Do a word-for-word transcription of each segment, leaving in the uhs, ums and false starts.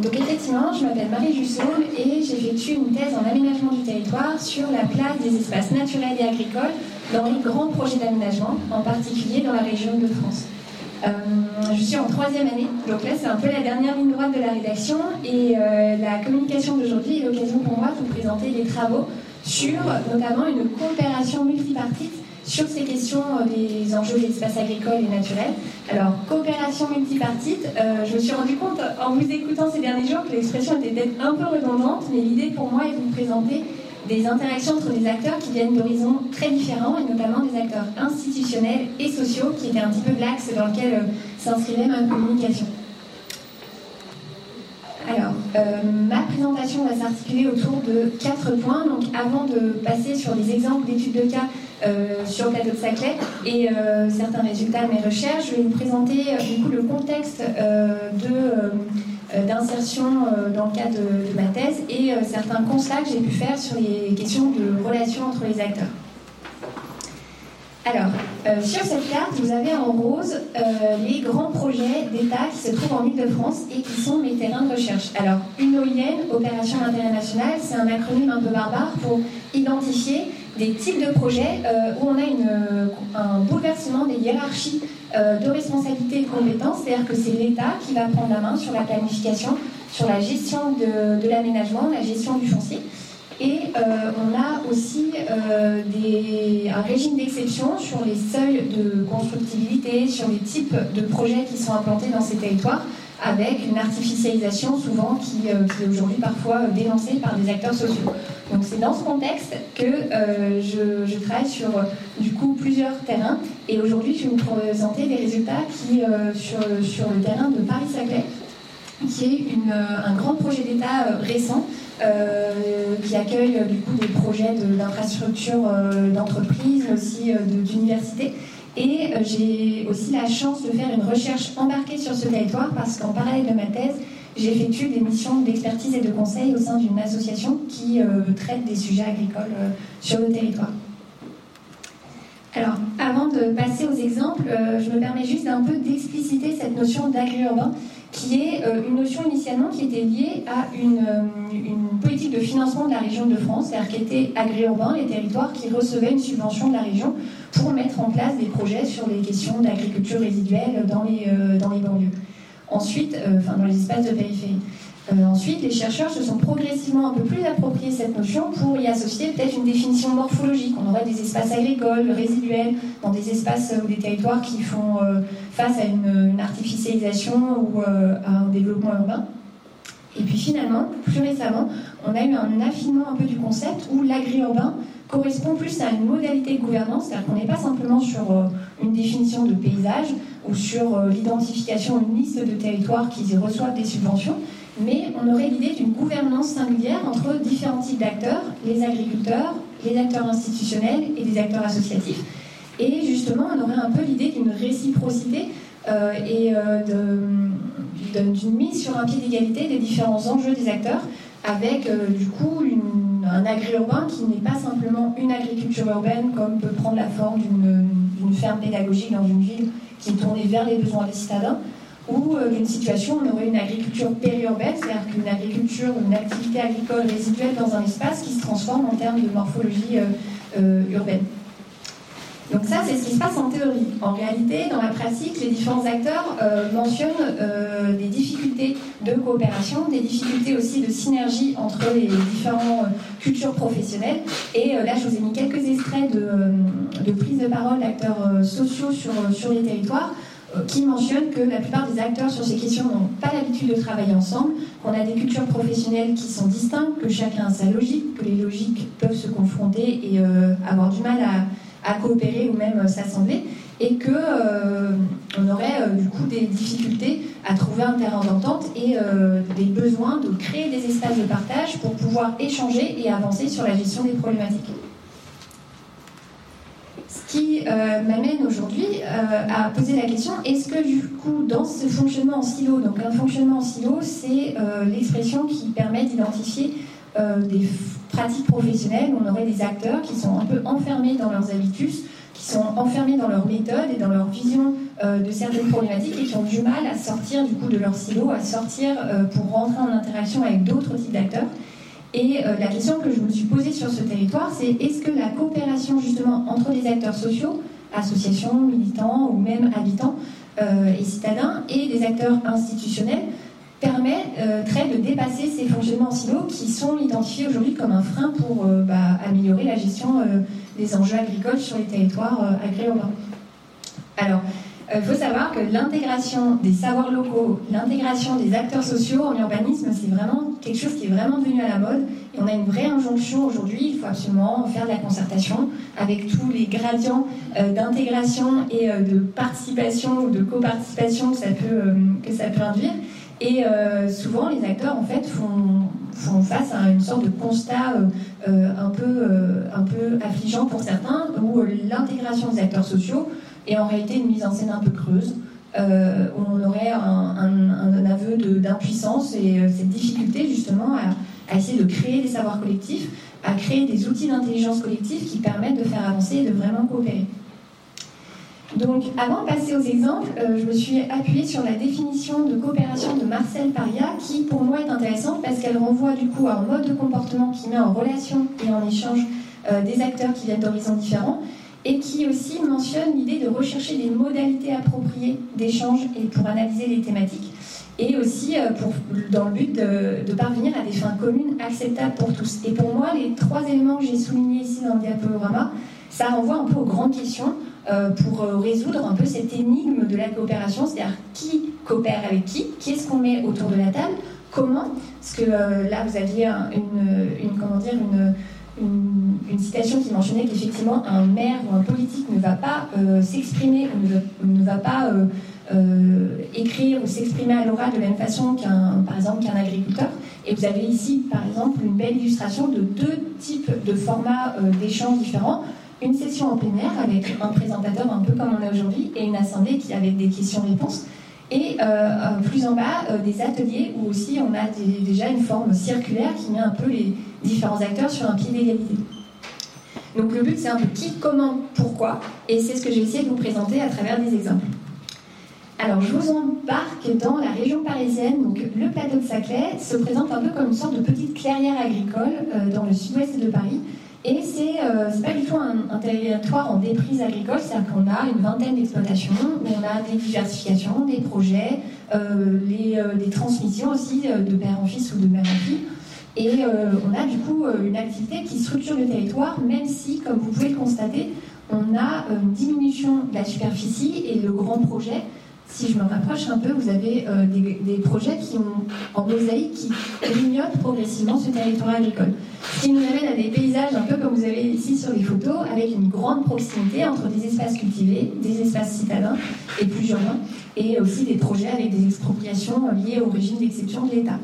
donc effectivement, je m'appelle Marie Jusson et j'effectue une thèse en aménagement du territoire sur la place des espaces naturels et agricoles dans les grands projets d'aménagement, en particulier dans la région de France. Euh, je suis en troisième année, donc là c'est un peu la dernière ligne droite de la rédaction et euh, la communication d'aujourd'hui est l'occasion pour moi de vous présenter les travaux sur notamment une coopération multipartite sur ces questions des enjeux des espaces agricoles et naturels. Alors, coopération multipartite, euh, je me suis rendu compte en vous écoutant ces derniers jours que l'expression était peut-être un peu redondante, mais l'idée pour moi est de vous présenter des interactions entre des acteurs qui viennent d'horizons très différents, et notamment des acteurs institutionnels et sociaux, qui étaient un petit peu l'axe dans lequel euh, s'inscrivait ma communication. Alors, euh, ma présentation va s'articuler autour de quatre points. Donc, avant de passer sur des exemples d'études de cas euh, sur le plateau de Saclay et euh, certains résultats de mes recherches, je vais vous présenter euh, du coup le contexte euh, de, euh, d'insertion euh, dans le cadre de, de ma thèse et euh, certains constats que j'ai pu faire sur les questions de relations entre les acteurs. Alors, euh, sur cette carte, vous avez en rose euh, les grands projets d'État qui se trouvent en Île-de-France et qui sont mes terrains de recherche. Alors, une O I N, Opération d'intérêt national, c'est un acronyme un peu barbare pour identifier des types de projets euh, où on a une, un bouleversement des hiérarchies euh, de responsabilité et de compétences, c'est-à-dire que c'est l'État qui va prendre la main sur la planification, sur la gestion de, de l'aménagement, la gestion du foncier. Et euh, on a aussi euh, des, un régime d'exception sur les seuils de constructibilité, sur les types de projets qui sont implantés dans ces territoires, avec une artificialisation souvent qui, euh, qui est aujourd'hui parfois dénoncée par des acteurs sociaux. Donc c'est dans ce contexte que euh, je, je travaille sur du coup plusieurs terrains, et aujourd'hui je vais vous présenter des résultats qui, euh, sur, sur le terrain de Paris-Saclay, qui est une, un grand projet d'État euh, récent, Euh, qui accueille euh, du coup des projets de, d'infrastructures euh, d'entreprise, mais aussi euh, de, d'universités. Et euh, j'ai aussi la chance de faire une recherche embarquée sur ce territoire parce qu'en parallèle de ma thèse, j'effectue des missions d'expertise et de conseil au sein d'une association qui euh, traite des sujets agricoles euh, sur le territoire. Alors, avant de passer aux exemples, euh, je me permets juste d'un peu d'expliciter cette notion d'agri-urbain, qui est euh, une notion initialement qui était liée à une, euh, une politique de financement de la région de France, c'est-à-dire qu'étaient agri-urbains les territoires qui recevaient une subvention de la région pour mettre en place des projets sur les questions d'agriculture résiduelle dans les, euh, dans les banlieues. Ensuite, euh, enfin dans les espaces de périphérie. Euh, ensuite, les chercheurs se sont progressivement un peu plus appropriés cette notion pour y associer peut-être une définition morphologique. On aurait des espaces agricoles, résiduels, dans des espaces ou des territoires qui font euh, face à une, une artificialisation ou euh, à un développement urbain. Et puis finalement, plus récemment, on a eu un affinement un peu du concept où l'agri-urbain correspond plus à une modalité de gouvernance, c'est-à-dire qu'on n'est pas simplement sur euh, une définition de paysage ou sur euh, l'identification d'une liste de territoires qui reçoivent des subventions, mais on aurait l'idée d'une gouvernance singulière entre différents types d'acteurs, les agriculteurs, les acteurs institutionnels et les acteurs associatifs. Et justement, on aurait un peu l'idée d'une réciprocité euh, et euh, de, de, d'une mise sur un pied d'égalité des différents enjeux des acteurs, avec euh, du coup une, un agri-urbain qui n'est pas simplement une agriculture urbaine, comme peut prendre la forme d'une, d'une ferme pédagogique dans une ville qui est tournée vers les besoins des citadins, ou euh, d'une situation où on aurait une agriculture périurbaine, c'est-à-dire qu'une agriculture, une activité agricole résiduelle dans un espace qui se transforme en termes de morphologie euh, euh, urbaine. Donc ça, c'est ce qui se passe en théorie. En réalité, dans la pratique, les différents acteurs euh, mentionnent euh, des difficultés de coopération, des difficultés aussi de synergie entre les différentes euh, cultures professionnelles. Et euh, là, je vous ai mis quelques extraits de, euh, de prise de parole d'acteurs euh, sociaux sur, sur les territoires, qui mentionne que la plupart des acteurs sur ces questions n'ont pas l'habitude de travailler ensemble, qu'on a des cultures professionnelles qui sont distinctes, que chacun a sa logique, que les logiques peuvent se confronter et euh, avoir du mal à, à coopérer ou même euh, s'assembler, et qu'on euh, aurait euh, du coup des difficultés à trouver un terrain d'entente et euh, des besoins de créer des espaces de partage pour pouvoir échanger et avancer sur la gestion des problématiques. Ce qui euh, m'amène aujourd'hui euh, à poser la question, est-ce que du coup dans ce fonctionnement en silo, donc un fonctionnement en silo, c'est euh, l'expression qui permet d'identifier euh, des pratiques professionnelles où on aurait des acteurs qui sont un peu enfermés dans leurs habitus, qui sont enfermés dans leurs méthodes et dans leur vision euh, de certaines problématiques et qui ont du mal à sortir du coup de leur silo, à sortir euh, pour rentrer en interaction avec d'autres types d'acteurs. Et euh, la question que je me suis posée sur ce territoire, c'est est-ce que la coopération justement entre les acteurs sociaux, associations, militants ou même habitants euh, et citadins, et des acteurs institutionnels permettrait euh, de dépasser ces fonctionnements en silo qui sont identifiés aujourd'hui comme un frein pour euh, bah, améliorer la gestion euh, des enjeux agricoles sur les territoires euh, agri-urbains. Alors, il euh, faut savoir que l'intégration des savoirs locaux, l'intégration des acteurs sociaux en urbanisme, c'est vraiment quelque chose qui est vraiment devenu à la mode. Et on a une vraie injonction aujourd'hui, il faut absolument faire de la concertation avec tous les gradients euh, d'intégration et euh, de participation ou de coparticipation que ça peut, euh, que ça peut induire. Et euh, souvent, les acteurs, en fait, font, font face à une sorte de constat euh, euh, un, peu, euh, un peu affligeant pour certains, où euh, l'intégration des acteurs sociaux est en réalité une mise en scène un peu creuse, euh, où on aurait un, un, un aveu de, d'impuissance et euh, cette difficulté, justement, à, à essayer de créer des savoirs collectifs, à créer des outils d'intelligence collective qui permettent de faire avancer et de vraiment coopérer. Donc, avant de passer aux exemples, euh, je me suis appuyée sur la définition de coopération de Marcel Paria, qui pour moi est intéressante parce qu'elle renvoie du coup à un mode de comportement qui met en relation et en échange euh, des acteurs qui viennent d'horizons différents, et qui aussi mentionne l'idée de rechercher des modalités appropriées d'échange et pour analyser les thématiques, et aussi euh, pour, dans le but de, de parvenir à des fins communes acceptables pour tous. Et pour moi, les trois éléments que j'ai soulignés ici dans le diaporama, ça renvoie un peu aux grandes questions euh, pour euh, résoudre un peu cette énigme de la coopération, c'est-à-dire qui coopère avec qui, qui est-ce qu'on met autour de la table, comment, parce que euh, là vous aviez un, une, une, comment dire, une, une, une citation qui mentionnait qu'effectivement un maire ou un politique ne va pas euh, s'exprimer ou ne, ne va pas euh, euh, écrire ou s'exprimer à l'oral de la même façon qu'un, par exemple, qu'un agriculteur. Et vous avez ici, par exemple, une belle illustration de deux types de formats euh, d'échanges différents. Une session en plein air avec un présentateur un peu comme on a aujourd'hui et une assemblée qui avec des questions-réponses. Et euh, plus en bas, euh, des ateliers où aussi on a des, déjà une forme circulaire qui met un peu les différents acteurs sur un pied d'égalité. Donc le but, c'est un peu qui, comment, pourquoi, et c'est ce que j'ai essayé de vous présenter à travers des exemples. Alors, je vous embarque dans la région parisienne. Donc, le plateau de Saclay se présente un peu comme une sorte de petite clairière agricole euh, dans le sud-ouest de Paris. Et c'est euh, c'est pas du tout un, un territoire en déprise agricole, c'est-à-dire qu'on a une vingtaine d'exploitations, où on a des diversifications, des projets, euh, les, euh, des transmissions aussi euh, de père en fils ou de mère en fille. Et euh, on a du coup euh, une activité qui structure le territoire, même si, comme vous pouvez le constater, on a euh, une diminution de la superficie et le grand projet. Si je me rapproche un peu, vous avez euh, des, des projets qui ont, en mosaïque qui grignotent progressivement ce territoire agricole. Ce qui nous amène à des paysages un peu comme vous avez ici sur les photos, avec une grande proximité entre des espaces cultivés, des espaces citadins et plus urbains, et aussi des projets avec des expropriations liées au régime d'exception de l'État.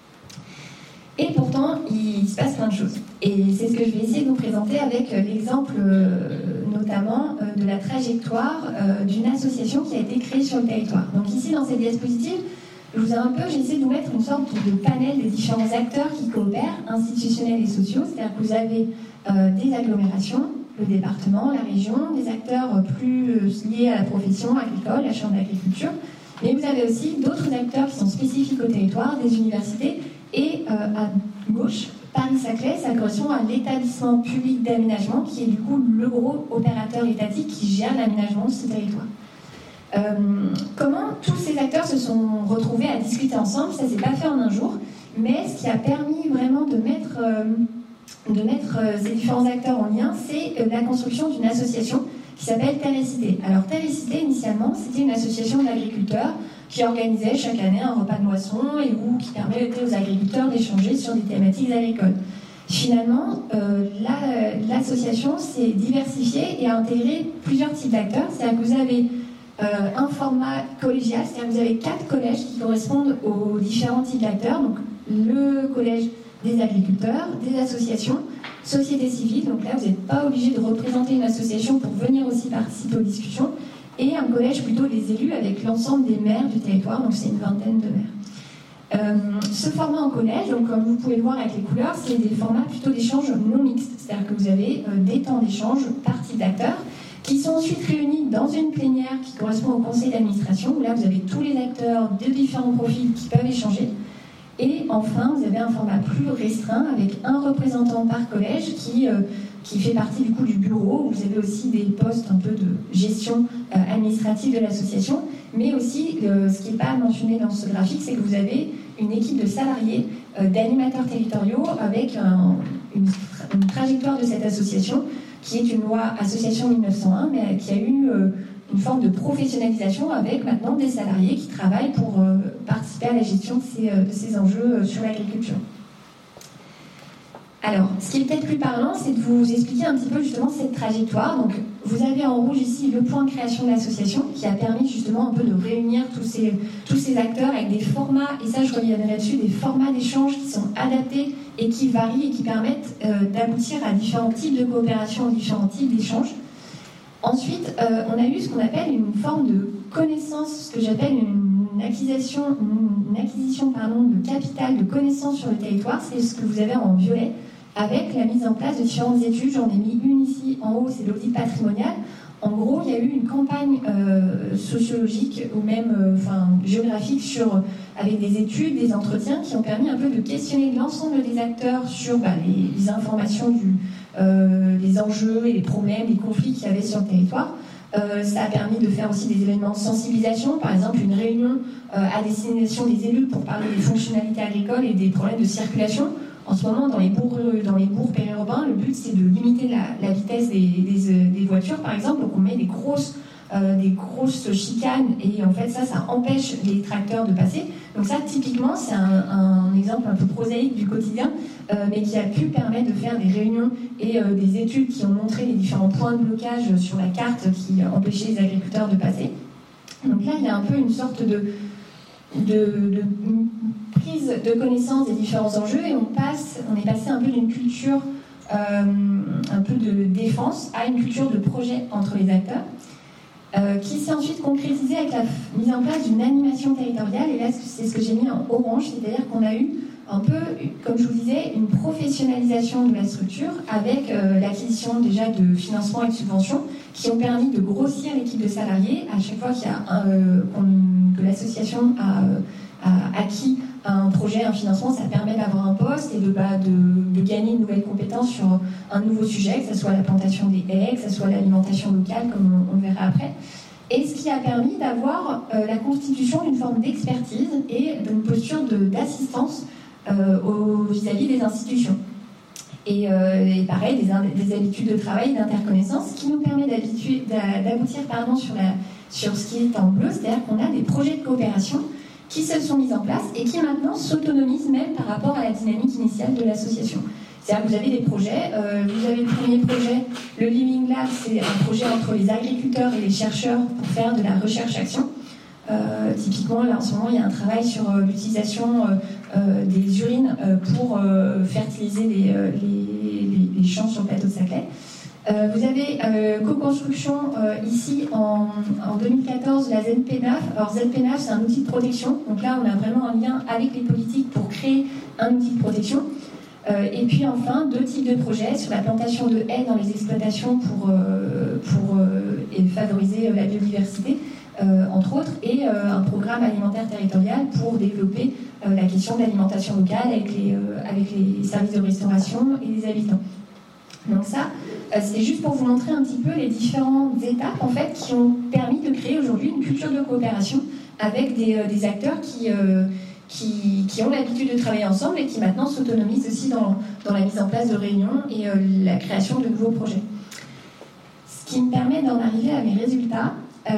Et pourtant, il se passe plein de choses. Et c'est ce que je vais essayer de vous présenter avec l'exemple euh, notamment euh, de la trajectoire euh, d'une association qui a été créée sur le territoire. Donc ici, dans cette diapositive, je vous ai un peu, j'ai essayé de vous mettre une sorte de panel des différents acteurs qui coopèrent, institutionnels et sociaux. C'est-à-dire que vous avez euh, des agglomérations, le département, la région, des acteurs plus liés à la profession agricole, la chambre d'agriculture, mais vous avez aussi d'autres acteurs qui sont spécifiques au territoire, des universités. Et euh, à gauche, Paris-Saclay, ça correspond à l'établissement public d'aménagement, qui est du coup le gros opérateur étatique qui gère l'aménagement de ce territoire. Euh, comment tous ces acteurs se sont retrouvés à discuter ensemble, ça ne s'est pas fait en un jour, mais ce qui a permis vraiment de mettre, euh, de mettre euh, ces différents acteurs en lien, c'est euh, la construction d'une association qui s'appelle Terre et Cité. Alors Terre et Cité, initialement, c'était une association d'agriculteurs qui organisait chaque année un repas de moisson et où, qui permettait aux agriculteurs d'échanger sur des thématiques agricoles. Finalement, euh, la, l'association s'est diversifiée et a intégré plusieurs types d'acteurs. C'est-à-dire que vous avez euh, un format collégial, c'est-à-dire que vous avez quatre collèges qui correspondent aux différents types d'acteurs. Donc le collège des agriculteurs, des associations, société civile. Donc là, vous n'êtes pas obligé de représenter une association pour venir aussi participer aux discussions. Et un collège plutôt des élus avec l'ensemble des maires du territoire, donc c'est une vingtaine de maires. Euh, ce format en collège, donc comme vous pouvez le voir avec les couleurs, c'est des formats plutôt d'échange non mixtes, c'est-à-dire que vous avez euh, des temps d'échange par type d'acteurs qui sont ensuite réunis dans une plénière qui correspond au conseil d'administration, où là vous avez tous les acteurs de différents profils qui peuvent échanger. Et enfin, vous avez un format plus restreint avec un représentant par collège qui, euh, qui fait partie du coup du bureau. Vous avez aussi des postes un peu de gestion euh, administrative de l'association, mais aussi, euh, ce qui n'est pas mentionné dans ce graphique, c'est que vous avez une équipe de salariés, euh, d'animateurs territoriaux avec un, une, une trajectoire de cette association qui est une loi association mille neuf cent un, mais qui a eu euh, une forme de professionnalisation avec maintenant des salariés qui travaillent pour euh, participer à la gestion de ces, euh, de ces enjeux euh, sur l'agriculture. Alors, ce qui est peut-être plus parlant, c'est de vous expliquer un petit peu justement cette trajectoire. Donc, vous avez en rouge ici le point de création de l'association qui a permis justement un peu de réunir tous ces, tous ces acteurs avec des formats, et ça je reviendrai là-dessus, des formats d'échange qui sont adaptés et qui varient et qui permettent euh, d'aboutir à différents types de coopération, différents types d'échanges. Ensuite, euh, on a eu ce qu'on appelle une forme de connaissance, ce que j'appelle une acquisition, une acquisition pardon, de capital, de connaissances sur le territoire. C'est ce que vous avez en violet, avec la mise en place de différentes études. J'en ai mis une ici en haut, c'est l'audit patrimonial. En gros, il y a eu une campagne euh, sociologique ou même euh, enfin, géographique sur, avec des études, des entretiens qui ont permis un peu de questionner l'ensemble des acteurs sur bah, les, les informations, du, euh, les enjeux et les problèmes, les conflits qu'il y avait sur le territoire. Euh, ça a permis de faire aussi des événements de sensibilisation, par exemple une réunion euh, à destination des élus pour parler des fonctionnalités agricoles et des problèmes de circulation. En ce moment, dans les bourgs, dans les bourgs périurbains, le but c'est de limiter la, la vitesse des, des, des voitures, par exemple. Donc on met des grosses, euh, des grosses chicanes et en fait ça, ça empêche les tracteurs de passer. Donc ça, typiquement, c'est un, un exemple un peu prosaïque du quotidien, euh, mais qui a pu permettre de faire des réunions et euh, des études qui ont montré les différents points de blocage sur la carte qui empêchaient les agriculteurs de passer. Donc là, il y a un peu une sorte de, de, de prise de connaissance des différents enjeux et on passe, on est passé un peu d'une culture euh, un peu de défense à une culture de projet entre les acteurs. Euh, qui s'est ensuite concrétisé avec la mise en place d'une animation territoriale. Et là, c'est ce que j'ai mis en orange, c'est-à-dire qu'on a eu un peu, comme je vous disais, une professionnalisation de la structure avec euh, l'acquisition déjà de financements et de subventions qui ont permis de grossir l'équipe de salariés. À chaque fois qu'il y a un, euh, que l'association a, a acquis un projet, un financement, ça permet d'avoir un poste et de, bah, de, de gagner une nouvelle compétence sur un nouveau sujet, que ce soit la plantation des haies, que ce soit l'alimentation locale, comme on, on verra après. Et ce qui a permis d'avoir euh, la constitution d'une forme d'expertise et d'une posture de, d'assistance euh, au, vis-à-vis des institutions. Et, euh, et pareil, des, des habitudes de travail, d'interconnaissance, qui nous permet d'aboutir pardon, sur, la, sur ce qui est en bleu, c'est-à-dire qu'on a des projets de coopération qui se sont mis en place et qui maintenant s'autonomisent même par rapport à la dynamique initiale de l'association. C'est-à-dire que vous avez des projets, euh, vous avez le premier projet, le Living Lab, c'est un projet entre les agriculteurs et les chercheurs pour faire de la recherche-action. Euh, typiquement, là en ce moment, il y a un travail sur euh, l'utilisation euh, euh, des urines euh, pour euh, fertiliser les, euh, les, les, les champs sur le plateau de Saclay. Euh, vous avez euh, co-construction euh, ici en, en deux mille quatorze, la Z P N A F. Alors Z P N A F, c'est un outil de protection. Donc là, on a vraiment un lien avec les politiques pour créer un outil de protection. Euh, et puis enfin, deux types de projets sur la plantation de haies dans les exploitations pour, euh, pour euh, et favoriser la biodiversité, euh, entre autres, et euh, un programme alimentaire territorial pour développer euh, la question de l'alimentation locale avec les, euh, avec les services de restauration et les habitants. Donc ça, c'est juste pour vous montrer un petit peu les différentes étapes en fait, qui ont permis de créer aujourd'hui une culture de coopération avec des, euh, des acteurs qui, euh, qui, qui ont l'habitude de travailler ensemble et qui maintenant s'autonomisent aussi dans, dans la mise en place de réunions et euh, la création de nouveaux projets. Ce qui me permet d'en arriver à mes résultats, euh,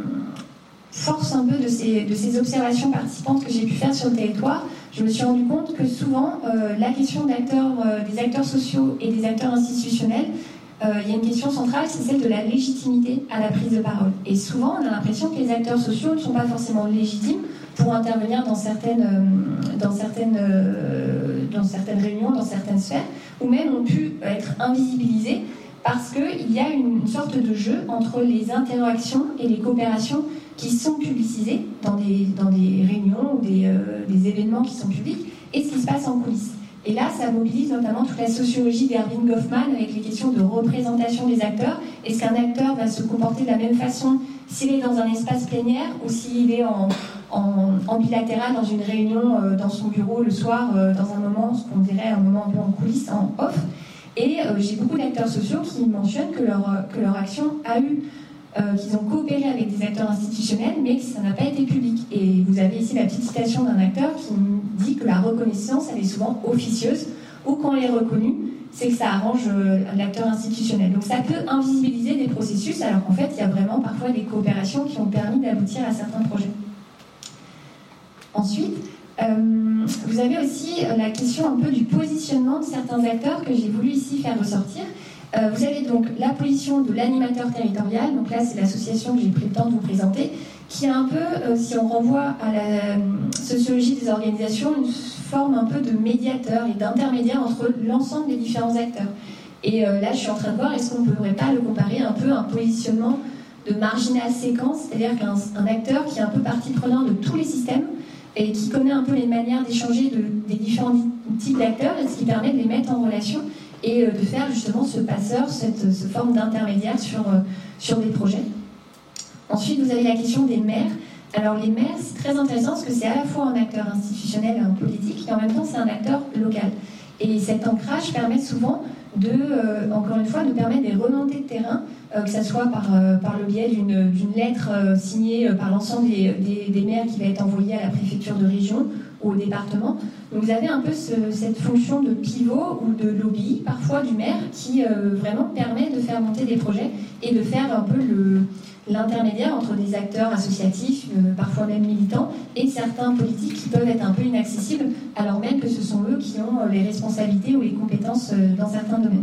force un peu de ces, de ces observations participantes que j'ai pu faire sur le territoire, je me suis rendu compte que souvent, euh, la question d'acteurs, euh, des acteurs sociaux et des acteurs institutionnels, euh, il y a une question centrale, c'est celle de la légitimité à la prise de parole. Et souvent, on a l'impression que les acteurs sociaux ne sont pas forcément légitimes pour intervenir dans certaines, euh, dans certaines, euh, dans certaines réunions, dans certaines sphères, ou même ont pu être invisibilisés parce qu'il y a une sorte de jeu entre les interactions et les coopérations qui sont publicisées dans des, dans des réunions ou des, euh, des événements qui sont publics et ce qui se passe en coulisses. Et là, ça mobilise notamment toute la sociologie d'Erving Goffman avec les questions de représentation des acteurs. Est-ce qu'un acteur va se comporter de la même façon s'il est dans un espace plénière ou s'il est en, en, en bilatéral dans une réunion euh, dans son bureau le soir, euh, dans un moment, ce qu'on dirait un moment un peu en coulisses, en off. Et euh, j'ai beaucoup d'acteurs sociaux qui mentionnent que leur, que leur action a eu, euh, qu'ils ont coopéré avec des acteurs institutionnels, mais que ça n'a pas été public. Et vous avez ici la petite citation d'un acteur qui dit que la reconnaissance, elle est souvent officieuse, ou quand elle est reconnue, c'est que ça arrange euh, l'acteur institutionnel. Donc ça peut invisibiliser des processus, alors qu'en fait, il y a vraiment parfois des coopérations qui ont permis d'aboutir à certains projets. Ensuite, euh, vous avez aussi la question un peu du positionnement de certains acteurs que j'ai voulu ici faire ressortir. Euh, vous avez donc la position de l'animateur territorial, donc là c'est l'association que j'ai pris le temps de vous présenter, qui a un peu, euh, si on renvoie à la euh, sociologie des organisations, une forme un peu de médiateur et d'intermédiaire entre l'ensemble des différents acteurs. Et euh, là je suis en train de voir, est-ce qu'on ne pourrait pas le comparer un peu à un positionnement de marginal séquence, c'est-à-dire qu'un un acteur qui est un peu partie prenante de tous les systèmes, et qui connaît un peu les manières d'échanger de, des différents types d'acteurs, et ce qui permet de les mettre en relation et de faire justement ce passeur, cette, cette forme d'intermédiaire sur, sur des projets. Ensuite, vous avez la question des maires. Alors les maires, c'est très intéressant parce que c'est à la fois un acteur institutionnel et un politique, et en même temps c'est un acteur local. Et cet ancrage permet souvent de, euh, encore une fois, de permettre des remontées de terrain, euh, que ce soit par, euh, par le biais d'une, d'une lettre euh, signée par l'ensemble des, des, des maires qui va être envoyée à la préfecture de région ou au département. Donc vous avez un peu ce, cette fonction de pivot ou de lobby, parfois du maire, qui euh, vraiment permet de faire monter des projets et de faire un peu le, l'intermédiaire entre des acteurs associatifs, euh, parfois même militants, et certains politiques qui peuvent être un peu inaccessibles, alors même que ce sont eux qui ont euh, les responsabilités ou les compétences euh, dans certains domaines.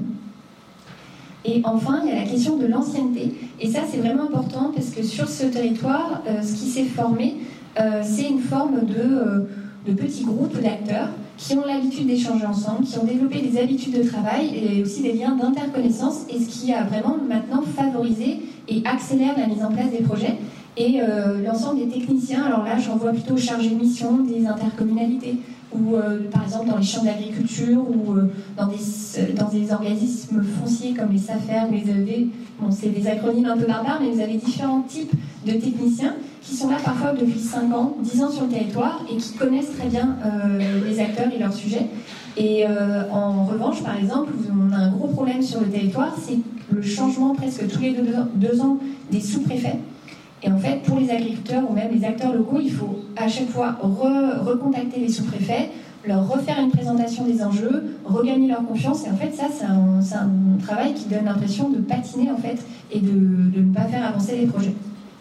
Et enfin, il y a la question de l'ancienneté. Et ça, c'est vraiment important parce que sur ce territoire, euh, ce qui s'est formé, euh, c'est une forme de, euh, de petits groupes d'acteurs qui ont l'habitude d'échanger ensemble, qui ont développé des habitudes de travail et aussi des liens d'interconnaissance, et ce qui a vraiment maintenant favorisé et accélère la mise en place des projets. Et euh, l'ensemble des techniciens, alors là, j'en vois plutôt chargés de mission des intercommunalités, ou euh, par exemple dans les champs d'agriculture, ou euh, dans, des, dans des organismes fonciers comme les SAFER ou les E V. Bon, c'est des acronymes un peu barbares, mais vous avez différents types de techniciens qui sont là parfois depuis cinq ans, dix ans sur le territoire, et qui connaissent très bien euh, les acteurs et leurs sujets. Et euh, en revanche, par exemple, on a un gros problème sur le territoire, c'est le changement presque tous les deux, deux ans des sous-préfets. Et en fait, pour les agriculteurs ou même les acteurs locaux, il faut à chaque fois re- recontacter les sous-préfets, leur refaire une présentation des enjeux, regagner leur confiance. Et en fait, ça, c'est un, c'est un travail qui donne l'impression de patiner en fait et de, de ne pas faire avancer les projets.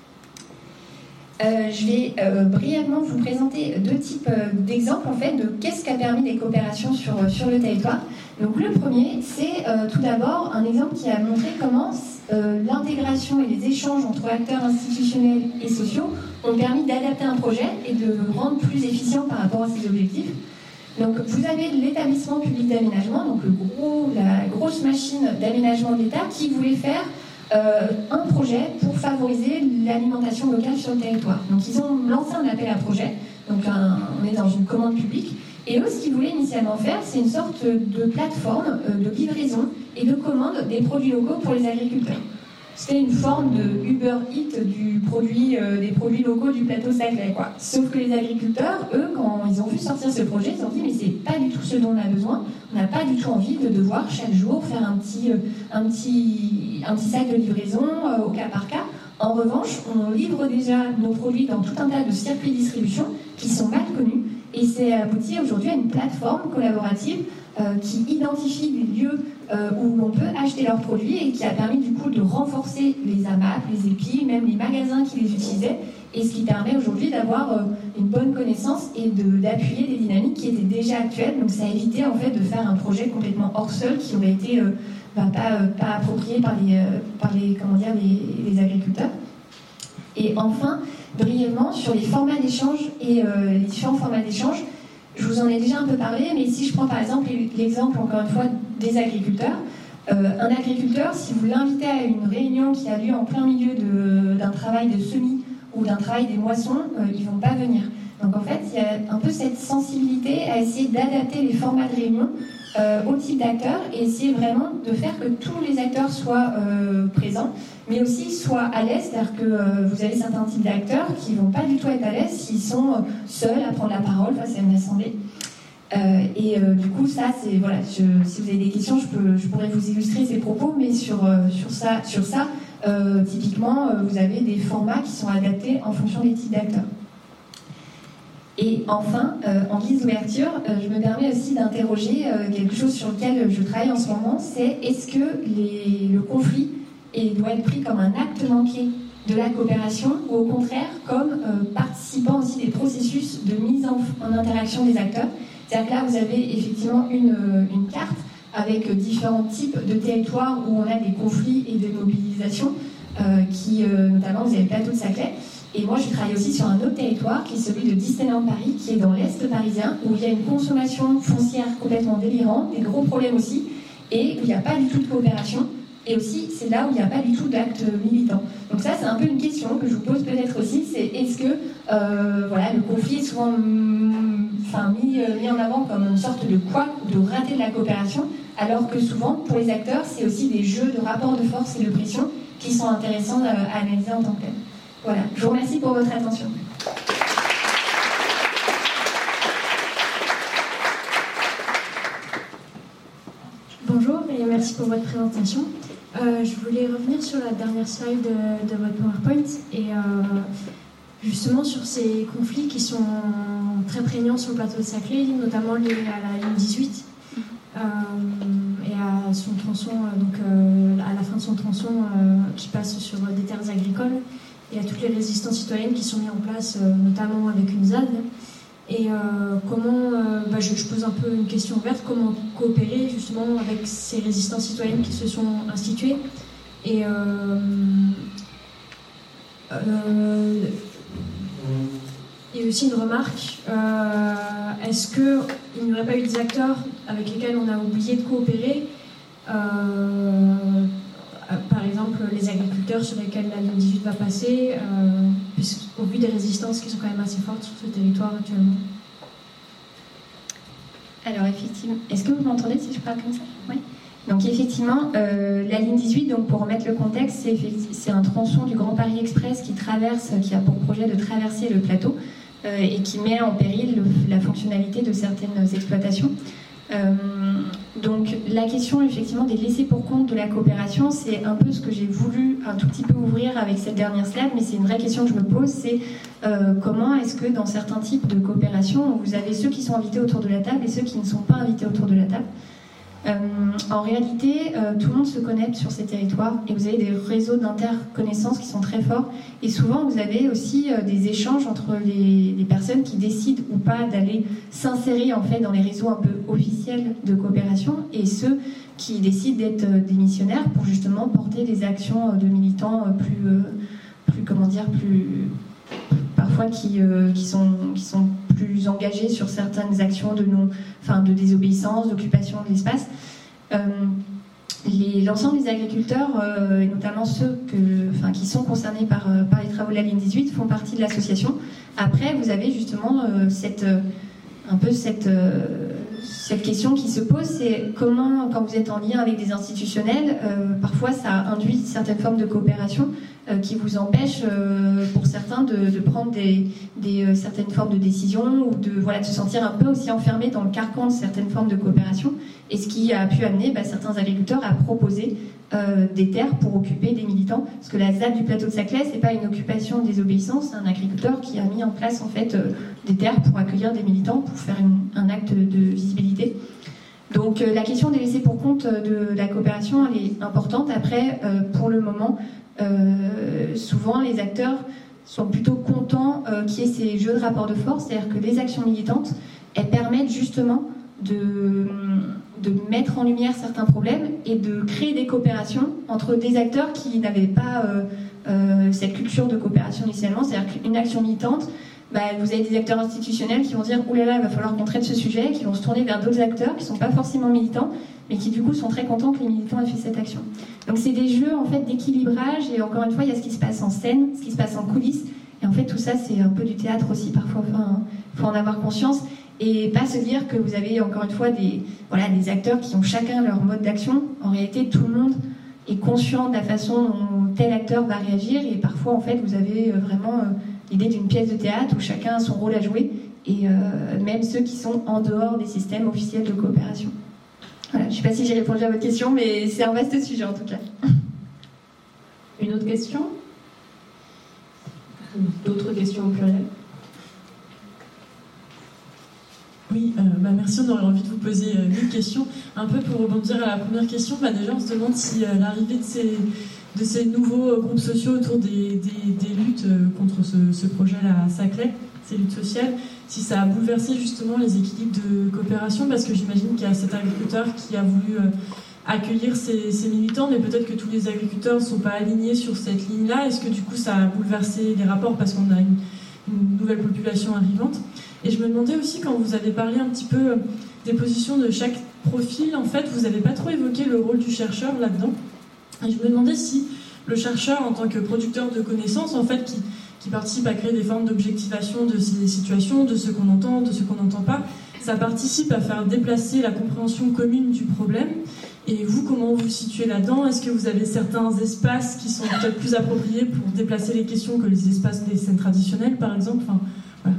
Euh, je vais euh, brièvement vous présenter deux types euh, d'exemples en fait de qu'est-ce qui a permis des coopérations sur, sur le territoire. Donc le premier, c'est euh, tout d'abord un exemple qui a montré comment euh, l'intégration et les échanges entre acteurs institutionnels et sociaux ont permis d'adapter un projet et de le rendre plus efficient par rapport à ses objectifs. Donc vous avez l'établissement public d'aménagement, donc le gros, la grosse machine d'aménagement de l'État qui voulait faire Euh, un projet pour favoriser l'alimentation locale sur le territoire. Donc ils ont lancé un appel à projet, donc un, on est dans une commande publique, et eux ce qu'ils voulaient initialement faire, c'est une sorte de plateforme euh, de livraison et de commande des produits locaux pour les agriculteurs. C'était une forme de Uber Eats du produit, euh, des produits locaux du plateau Saclay, quoi. Sauf que les agriculteurs, eux, quand ils ont vu sortir ce projet, ils ont dit mais c'est pas du tout ce dont on a besoin. On n'a pas du tout envie de devoir chaque jour faire un petit, euh, un petit, un petit sac de livraison euh, au cas par cas. En revanche, on livre déjà nos produits dans tout un tas de circuits de distribution qui sont mal connus, et c'est abouti aujourd'hui à une plateforme collaborative euh, qui identifie des lieux euh, où on peut acheter leurs produits et qui a permis du coup de renforcer les A M A P, les E P I, même les magasins qui les utilisaient, et ce qui permet aujourd'hui d'avoir euh, une bonne connaissance et de, d'appuyer des dynamiques qui étaient déjà actuelles. Donc ça a évité en fait de faire un projet complètement hors sol qui aurait été euh, ben, pas, euh, pas approprié par les, euh, par les, comment dire, les, les agriculteurs. Et enfin, brièvement, sur les formats d'échange et euh, les différents formats d'échange, je vous en ai déjà un peu parlé, mais si je prends par exemple l'exemple, encore une fois, des agriculteurs, euh, un agriculteur, si vous l'invitez à une réunion qui a lieu en plein milieu de, d'un travail de semis ou d'un travail des moissons, euh, ils ne vont pas venir. Donc en fait, il y a un peu cette sensibilité à essayer d'adapter les formats de réunion euh, au type d'acteurs et essayer vraiment de faire que tous les acteurs soient euh, présents, mais aussi soient à l'aise, c'est-à-dire que euh, vous avez certains types d'acteurs qui ne vont pas du tout être à l'aise s'ils sont euh, seuls à prendre la parole face à une assemblée. Euh, et euh, du coup, ça, c'est voilà. Je, si vous avez des questions, je, peux, je pourrais vous illustrer ces propos, mais sur euh, sur ça, sur ça, euh, typiquement, euh, vous avez des formats qui sont adaptés en fonction des types d'acteurs. Et enfin, euh, en guise d'ouverture, euh, je me permets aussi d'interroger euh, quelque chose sur lequel je travaille en ce moment, c'est est-ce que les, le conflit est, doit être pris comme un acte manqué de la coopération ou au contraire comme euh, participant aussi des processus de mise en, en interaction des acteurs. C'est-à-dire que là, vous avez effectivement une, une carte avec différents types de territoires où on a des conflits et des mobilisations, euh, qui, euh, notamment, vous avez le plateau de Saclay. Et moi, je travaille aussi sur un autre territoire qui est celui de Disneyland Paris, qui est dans l'Est parisien, où il y a une consommation foncière complètement délirante, des gros problèmes aussi, et où il n'y a pas du tout de coopération. Et aussi, c'est là où il n'y a pas du tout d'actes militants. Donc ça, c'est un peu une question que je vous pose peut-être aussi, c'est est-ce que euh, voilà, le conflit est souvent mm, enfin, mis, euh, mis en avant comme une sorte de couac ou de raté de la coopération, alors que souvent, pour les acteurs, c'est aussi des jeux de rapports de force et de pression qui sont intéressants à, à analyser en tant que tel. Voilà, je vous remercie pour votre attention. Bonjour et merci pour votre présentation. Euh, je voulais revenir sur la dernière slide de, de votre PowerPoint et euh, justement sur ces conflits qui sont très prégnants sur le plateau de Saclay, notamment liés à la ligne dix-huit euh, et à son tronçon, donc euh, à la fin de son tronçon euh, qui passe sur des terres agricoles et à toutes les résistances citoyennes qui sont mises en place, euh, notamment avec une Z A D. Et euh, comment, euh, bah, je, je pose un peu une question ouverte, comment coopérer justement avec ces résistances citoyennes qui se sont instituées. Et euh, euh, et aussi une remarque, euh, est-ce qu'il n'y aurait pas eu des acteurs avec lesquels on a oublié de coopérer, euh, par exemple les agriculteurs sur lesquels la ligne dix-huit va passer, euh, au vu des résistances qui sont quand même assez fortes sur ce territoire actuellement. Alors effectivement, est-ce que vous m'entendez si je parle comme ça? Oui. Donc effectivement, euh, la ligne dix-huit, donc pour remettre le contexte, c'est, c'est un tronçon du Grand Paris Express qui traverse, qui a pour projet de traverser le plateau euh, et qui met en péril le, la fonctionnalité de certaines exploitations. Euh, donc la question effectivement des laissés pour compte de la coopération, c'est un peu ce que j'ai voulu un tout petit peu ouvrir avec cette dernière slide, mais c'est une vraie question que je me pose, c'est euh, comment est-ce que dans certains types de coopération, vous avez ceux qui sont invités autour de la table et ceux qui ne sont pas invités autour de la table. Euh, en réalité, euh, tout le monde se connecte sur ces territoires et vous avez des réseaux d'interconnaissances qui sont très forts. Et souvent, vous avez aussi euh, des échanges entre les, les personnes qui décident ou pas d'aller s'insérer en fait dans les réseaux un peu officiels de coopération et ceux qui décident d'être euh, des missionnaires pour justement porter des actions euh, de militants euh, plus, euh, plus, comment dire, plus parfois qui, euh, qui sont qui sont plus engagés sur certaines actions de non, enfin de désobéissance, d'occupation de l'espace. Euh, les, l'ensemble des agriculteurs, euh, et notamment ceux que, enfin, qui sont concernés par, euh, par les travaux de la ligne dix-huit, font partie de l'association. Après, vous avez justement euh, cette, euh, un peu cette, euh, cette question qui se pose, c'est comment, quand vous êtes en lien avec des institutionnels, euh, parfois ça induit certaines formes de coopération euh, qui vous empêchent, euh, pour certains, de, de prendre des, des, euh, certaines formes de décisions ou de, voilà, de se sentir un peu aussi enfermé dans le carcan de certaines formes de coopération. Et ce qui a pu amener bah, certains agriculteurs à proposer euh, des terres pour occuper des militants. Parce que la Z A D du plateau de Saclay, c'est pas une occupation de désobéissance, c'est un agriculteur qui a mis en place en fait euh, des terres pour accueillir des militants, pour faire une, un acte de visibilité. Donc euh, la question des laissés pour compte de la coopération, elle est importante. Après, euh, pour le moment, euh, souvent les acteurs sont plutôt contents euh, qu'il y ait ces jeux de rapport de force, c'est-à-dire que les actions militantes, elles permettent justement de, de mettre en lumière certains problèmes et de créer des coopérations entre des acteurs qui n'avaient pas euh, euh, cette culture de coopération initialement. C'est-à-dire qu'une action militante, bah, vous avez des acteurs institutionnels qui vont dire « Ouh là là, il va falloir qu'on traite ce sujet », qui vont se tourner vers d'autres acteurs qui ne sont pas forcément militants, mais qui du coup sont très contents que les militants aient fait cette action. Donc c'est des jeux en fait d'équilibrage, et encore une fois, il y a ce qui se passe en scène, ce qui se passe en coulisses, Et en fait, tout ça, c'est un peu du théâtre aussi, parfois. Enfin, faut en avoir conscience. Et pas se dire que vous avez, encore une fois, des, voilà, des acteurs qui ont chacun leur mode d'action. En réalité, tout le monde est conscient de la façon dont tel acteur va réagir. Et parfois, en fait, vous avez vraiment euh, l'idée d'une pièce de théâtre où chacun a son rôle à jouer. Et euh, même ceux qui sont en dehors des systèmes officiels de coopération. Voilà, je ne sais pas si j'ai répondu à votre question, mais c'est un vaste sujet en tout cas. Une autre question ? D'autres questions au pluriel ? Oui, euh, bah merci, on aurait envie de vous poser euh, mille questions. Un peu pour rebondir à la première question, bah déjà on se demande si euh, l'arrivée de ces, de ces nouveaux euh, groupes sociaux autour des, des, des luttes euh, contre ce, ce projet-là à Saclay, ces luttes sociales, si ça a bouleversé justement les équilibres de coopération, parce que j'imagine qu'il y a cet agriculteur qui a voulu euh, accueillir ces, ces militants, mais peut-être que tous les agriculteurs ne sont pas alignés sur cette ligne-là. Est-ce que du coup ça a bouleversé les rapports parce qu'on a une, une nouvelle population arrivante ? Et je me demandais aussi, quand vous avez parlé un petit peu des positions de chaque profil, en fait, vous n'avez pas trop évoqué le rôle du chercheur là-dedans. Et je me demandais si le chercheur, en tant que producteur de connaissances, en fait, qui, qui participe à créer des formes d'objectivation de ces situations, de ce qu'on entend, de ce qu'on n'entend pas, ça participe à faire déplacer la compréhension commune du problème. Et vous, comment vous vous situez là-dedans ? Est-ce que vous avez certains espaces qui sont peut-être plus appropriés pour déplacer les questions que les espaces des scènes traditionnelles, par exemple ? Enfin, voilà.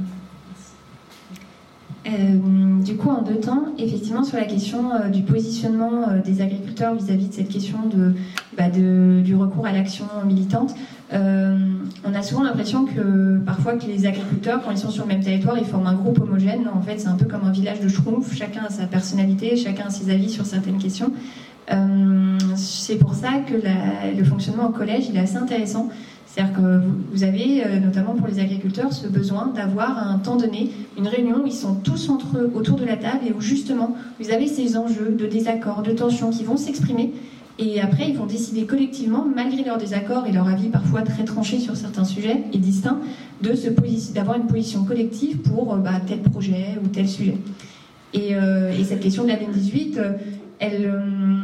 Euh, du coup, en deux temps, effectivement, sur la question euh, du positionnement euh, des agriculteurs vis-à-vis de cette question de, bah, de, du recours à l'action militante, euh, on a souvent l'impression que parfois que les agriculteurs, quand ils sont sur le même territoire, ils forment un groupe homogène. En fait, c'est un peu comme un village de schtroumpfs, chacun a sa personnalité, chacun a ses avis sur certaines questions. Euh, c'est pour ça que la, le fonctionnement au collège, il est assez intéressant. C'est-à-dire que vous avez, notamment pour les agriculteurs, ce besoin d'avoir à un temps donné une réunion où ils sont tous entre eux autour de la table et où justement vous avez ces enjeux de désaccords, de tensions qui vont s'exprimer et après ils vont décider collectivement, malgré leurs désaccords et leur avis parfois très tranchés sur certains sujets et distincts, de se posi- d'avoir une position collective pour bah, tel projet ou tel sujet. Et, euh, et cette question de la D N dix-huit, elle... Euh,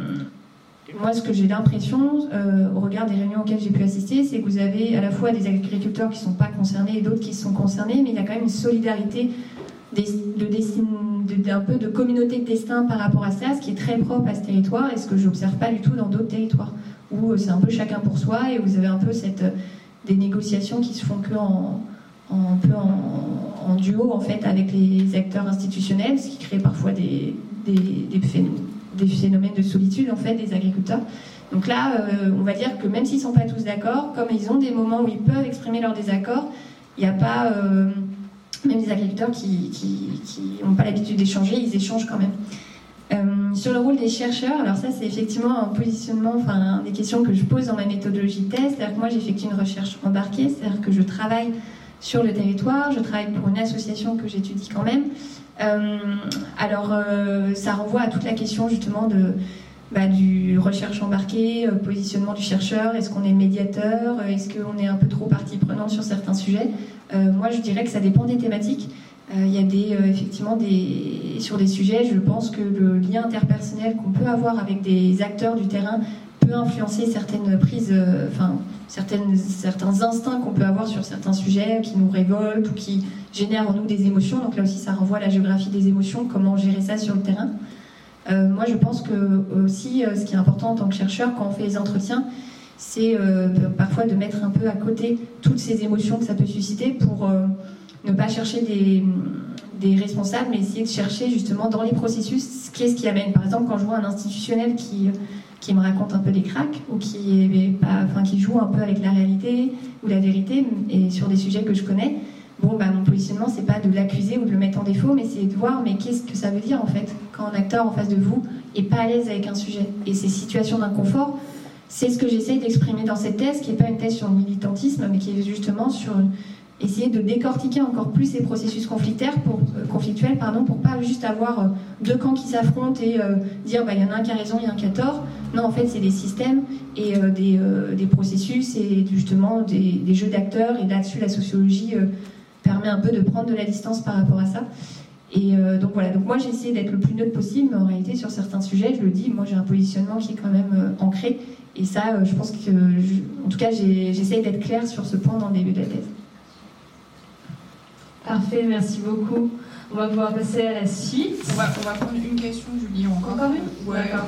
Moi, ce que j'ai l'impression, euh, au regard des réunions auxquelles j'ai pu assister, c'est que vous avez à la fois des agriculteurs qui ne sont pas concernés et d'autres qui sont concernés, mais il y a quand même une solidarité des, de destin, de, d'un peu de communauté de destin par rapport à ça, ce qui est très propre à ce territoire et ce que je n'observe pas du tout dans d'autres territoires, où c'est un peu chacun pour soi et vous avez un peu cette, des négociations qui se font que en, en, un peu en, en duo en fait, avec les acteurs institutionnels, ce qui crée parfois des, des, des phénomènes. des phénomènes de solitude en fait des agriculteurs. Donc là, euh, on va dire que même s'ils ne sont pas tous d'accord, comme ils ont des moments où ils peuvent exprimer leurs désaccords, il n'y a pas, euh, même des agriculteurs qui n'ont pas l'habitude d'échanger, ils échangent quand même. Euh, sur le rôle des chercheurs, alors ça c'est effectivement un positionnement, enfin des questions que je pose dans ma méthodologie de thèse, c'est-à-dire que moi j'effectue une recherche embarquée, c'est-à-dire que je travaille sur le territoire, je travaille pour une association que j'étudie quand même. Euh, alors euh, ça renvoie à toute la question justement de, bah, du recherche embarquée, euh, positionnement du chercheur, est-ce qu'on est médiateur, est-ce qu'on est un peu trop partie prenante sur certains sujets. Euh, moi je dirais que ça dépend des thématiques. Il euh, y a des, euh, effectivement des, sur des sujets, je pense que le lien interpersonnel qu'on peut avoir avec des acteurs du terrain peut influencer certaines prises, euh, enfin certaines, certains instincts qu'on peut avoir sur certains sujets qui nous révoltent ou qui génèrent en nous des émotions. Donc là aussi, ça renvoie à la géographie des émotions, comment gérer ça sur le terrain. Euh, moi, je pense que aussi, euh, ce qui est important en tant que chercheur, quand on fait les entretiens, c'est euh, parfois de mettre un peu à côté toutes ces émotions que ça peut susciter pour euh, ne pas chercher des, des responsables, mais essayer de chercher justement dans les processus qu'est-ce qui amène. Par exemple, quand je vois un institutionnel qui... qui me raconte un peu des cracks ou qui, est pas, enfin, qui joue un peu avec la réalité ou la vérité et sur des sujets que je connais, bon, bah, mon positionnement c'est pas de l'accuser ou de le mettre en défaut, mais c'est de voir mais qu'est-ce que ça veut dire en fait quand un acteur en face de vous est pas à l'aise avec un sujet. Et ces situations d'inconfort, c'est ce que j'essaye d'exprimer dans cette thèse, qui n'est pas une thèse sur le militantisme, mais qui est justement sur essayer de décortiquer encore plus ces processus conflictuels pour, euh, conflictuels, pardon, pour pas juste avoir euh, deux camps qui s'affrontent et euh, dire bah, y en a un qui a raison, il y en a un qui a tort. Non, en fait, c'est des systèmes et euh, des, euh, des processus et justement des, des jeux d'acteurs. Et là-dessus, la sociologie euh, permet un peu de prendre de la distance par rapport à ça. Et euh, donc voilà, donc moi j'ai essayé d'être le plus neutre possible, mais en réalité sur certains sujets, je le dis, moi j'ai un positionnement qui est quand même euh, ancré. Et ça, euh, je pense que, je, en tout cas, j'ai, j'essaye d'être claire sur ce point dans le début de la thèse. Parfait, merci beaucoup. On va pouvoir passer à la suite. On va, on va prendre une question, Julie, encore. Encore une ? Ouais. D'accord.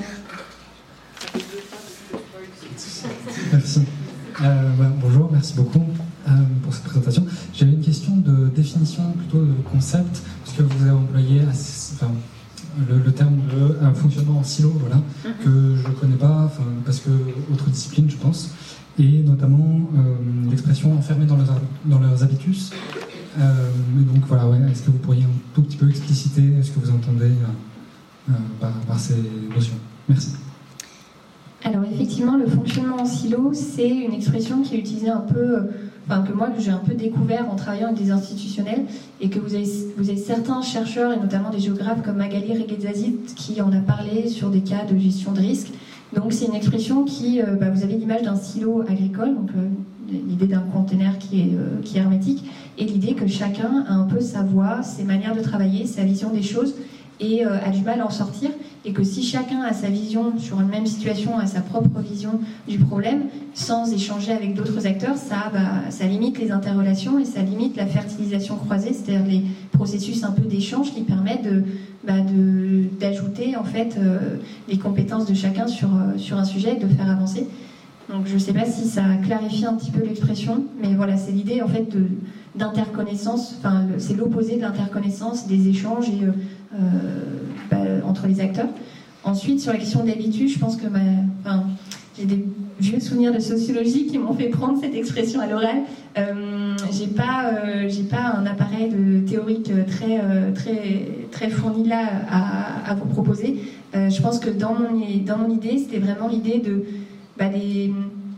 Merci. Euh, bah, bonjour, merci beaucoup euh, pour cette présentation. J'avais une question de définition, plutôt de concept, parce que vous avez employé assez, enfin, le, le terme de euh, fonctionnement en silo, voilà, mm-hmm. que je ne connais pas, parce que autre discipline, je pense, et notamment euh, l'expression enfermé dans leurs, dans leurs habitus. Euh, donc voilà, ouais, est-ce que vous pourriez un tout petit peu expliciter ce que vous entendez euh, euh, par, par ces notions? Merci. Alors effectivement, le fonctionnement en silo, c'est une expression qui est utilisée un peu, enfin que moi que j'ai un peu découvert en travaillant avec des institutionnels, et que vous avez, vous avez certains chercheurs et notamment des géographes comme Magali Reguetzazit qui en a parlé sur des cas de gestion de risque. Donc c'est une expression qui, euh, bah, vous avez l'image d'un silo agricole, donc euh, l'idée d'un conteneur qui est, euh, qui est hermétique, et l'idée que chacun a un peu sa voix, ses manières de travailler, sa vision des choses, et euh, a du mal à en sortir, et que si chacun a sa vision sur une même situation, a sa propre vision du problème, sans échanger avec d'autres acteurs, ça, bah, ça limite les interrelations et ça limite la fertilisation croisée, c'est-à-dire les processus un peu d'échange qui permettent de, bah, de, d'ajouter en fait euh, les compétences de chacun sur, euh, sur un sujet et de faire avancer. Donc je ne sais pas si ça clarifie un petit peu l'expression, mais voilà, c'est l'idée en fait de, d'interconnaissance, enfin c'est l'opposé de l'interconnaissance, des échanges et, euh, euh, bah, entre les acteurs. Ensuite, sur la question d'habitude, je pense que ma, enfin, j'ai des vieux souvenirs de sociologie qui m'ont fait prendre cette expression à l'oral. Euh, j'ai pas, euh, j'ai pas un appareil de théorique très, euh, très, très fourni là à, à vous proposer. Euh, je pense que dans mon, dans mon idée, c'était vraiment l'idée de bah, des,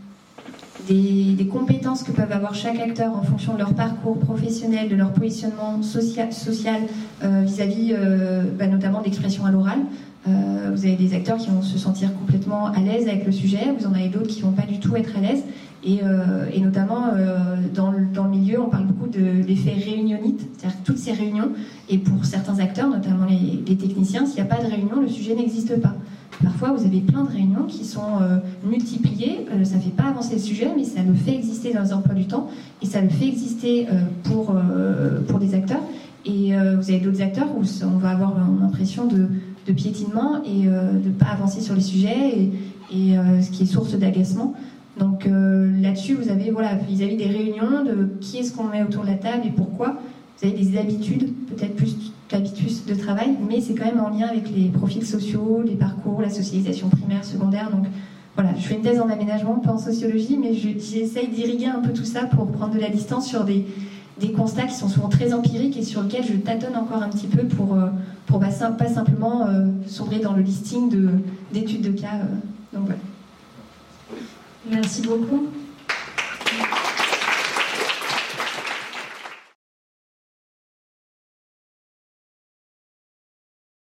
des, des compétences que peuvent avoir chaque acteur en fonction de leur parcours professionnel, de leur positionnement social, social euh, vis-à-vis euh, bah, notamment d'expression à l'oral. Euh, vous avez des acteurs qui vont se sentir complètement à l'aise avec le sujet, vous en avez d'autres qui ne vont pas du tout être à l'aise, et, euh, et notamment euh, dans, le, dans le milieu, on parle beaucoup de l'effet réunionite, c'est-à-dire que toutes ces réunions, et pour certains acteurs, notamment les, les techniciens, s'il n'y a pas de réunion, le sujet n'existe pas. Parfois, vous avez plein de réunions qui sont euh, multipliées, euh, ça ne fait pas avancer le sujet, mais ça le fait exister dans les emplois du temps, et ça le fait exister euh, pour, euh, pour des acteurs, et euh, vous avez d'autres acteurs où on va avoir l'impression de de piétinement et euh, de ne pas avancer sur les sujets, et, et euh, ce qui est source d'agacement. Donc euh, là-dessus, vous avez, voilà, vis-à-vis des réunions, de qui est-ce qu'on met autour de la table et pourquoi. Vous avez des habitudes, peut-être plus d'habitudes de travail, mais c'est quand même en lien avec les profils sociaux, les parcours, la socialisation primaire, secondaire. Donc voilà, je fais une thèse en aménagement, pas en sociologie, mais je, j'essaye d'irriguer un peu tout ça pour prendre de la distance sur des, des constats qui sont souvent très empiriques et sur lesquels je tâtonne encore un petit peu pour... Euh, pour pas, pas simplement euh, sombrer dans le listing de, d'études de cas. Euh, donc voilà. Merci beaucoup.